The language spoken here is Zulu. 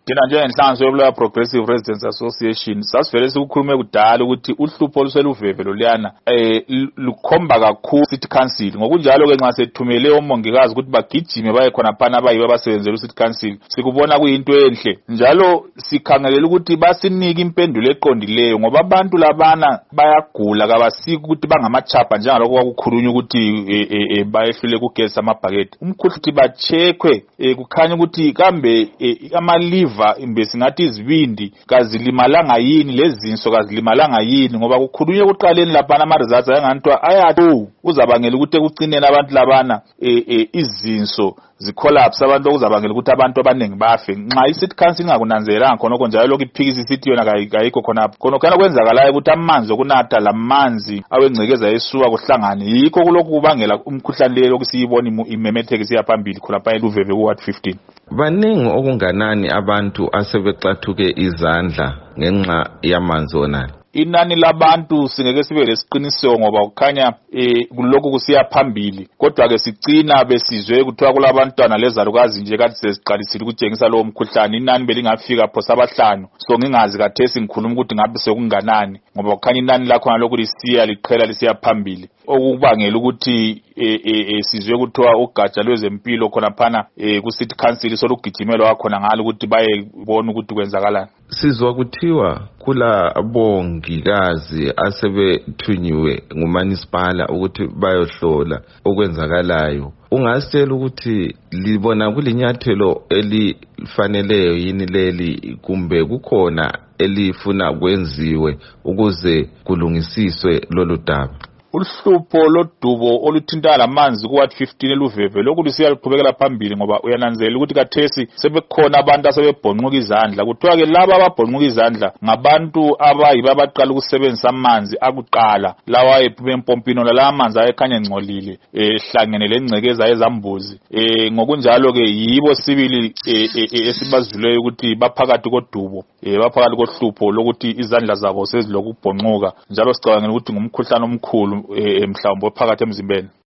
Thina njengenhlanganiso yobulawa Progressive Residents Association sasivele sikukhulume kudala ukuthi uhlupho oluseluveve loliyana lukhomba kakhulu city council. Ngokunjalo ke nxa sethumele omongikazi ukuthi bagijime baye khona phana abayibo abasebenzela city council, sikubona kuyinto enhle njalo sikhangelela ukuthi basinike impendulo eqondileyo ngoba abantu labana bayagula kabasiki ukuthi bangamachapha njengalokho kwakukhulunywa ukuthi bayehlule kugesi amabhakede. Umkhuhlane bacheckwe kukhanya ukuthi kambe ama-liver imbe singathi izibindi kazilimalanga yini, lezinso kazilimalanga yini, ngoba kukhulunywe kuqaleni laphana ama-results ayangantwa ayathu uzabangela ukuthi ekucineni abantu labana izinso zicollapse, abantu okuzabangela ukuthi abantu abaningi bafe nxa i-city council ingakunanzelanga khonokho njalo lokhu iphikisa isithi yona kayikho khonapho. Khonokho kwenzakalayo ukuthi amanzi okunatha lamanzi awengcekeza yesuka kuhlangane, yikho kulokhu kubangela umkhuhlane leyo lokusiyibona imemetheke siya phambili khonapha eluveve ku-Ward 15. Baningi okunganani abantu asebexathuke izandla ngenxa yamanzi onani. Inani labantu singeke sibe lesiqiniseko ngoba kukhanya kulokhu kusiya phambili, kodwa ke sigcina besizwe kuthiwa kulabantwana lezalukazi nje kade sesiqalisile ukutshengisa lowo mkhuhlane. Inani belingafika phosa abahlanu, so ngingazi kathesi ngikhuluma ukuthi ngabe sekunganani ngoba kukhanya inani lakhona lokhu lisiya liqhela lisiya phambili, okubangela ukuthi sizwe kuthiwa ugatsha lwezempilo khona phana ku-city council solugijimelo wakhona ngalo ukuthi bayebona ukuthi kwenzakalani. Sizwa kuthiwa kula bongikazi asebethunyiwe ngumanisipala ukuthi bayohlola okwenzakalayo. Ungasitshela ukuthi libona kulinyathelo elifaneleyo yini leli kumbe kukhona elifuna kwenziwe ukuze kulungisiswe lolu daba? Uhlupho lodubo oluthinta lamanzi ku-Ward 15 eluveve lokhu lusiya luqhubekela phambili ngoba uyananzelela ukuthi kathesi sebekhona abantu asebebhonquka izandla. Kuthiwa ke laba ababhonquka izandla ngabantu abayibo abaqala ukusebenzisa amanzi akuqala lawa ephuma empompini, la amanzi ayekhanya engcolile ehlangene lengcekeza ezambuzi. Ngokunjalo ke yibo sibili esibazwileyo ukuthi baphakathi kodubo, baphakathi kohlupho lokuthi izandla zabo sezilokubhonquka njalo sicabangela ukuthi ngumkhuhlane omkhulu mhlawumbe phakathi emzimbeni.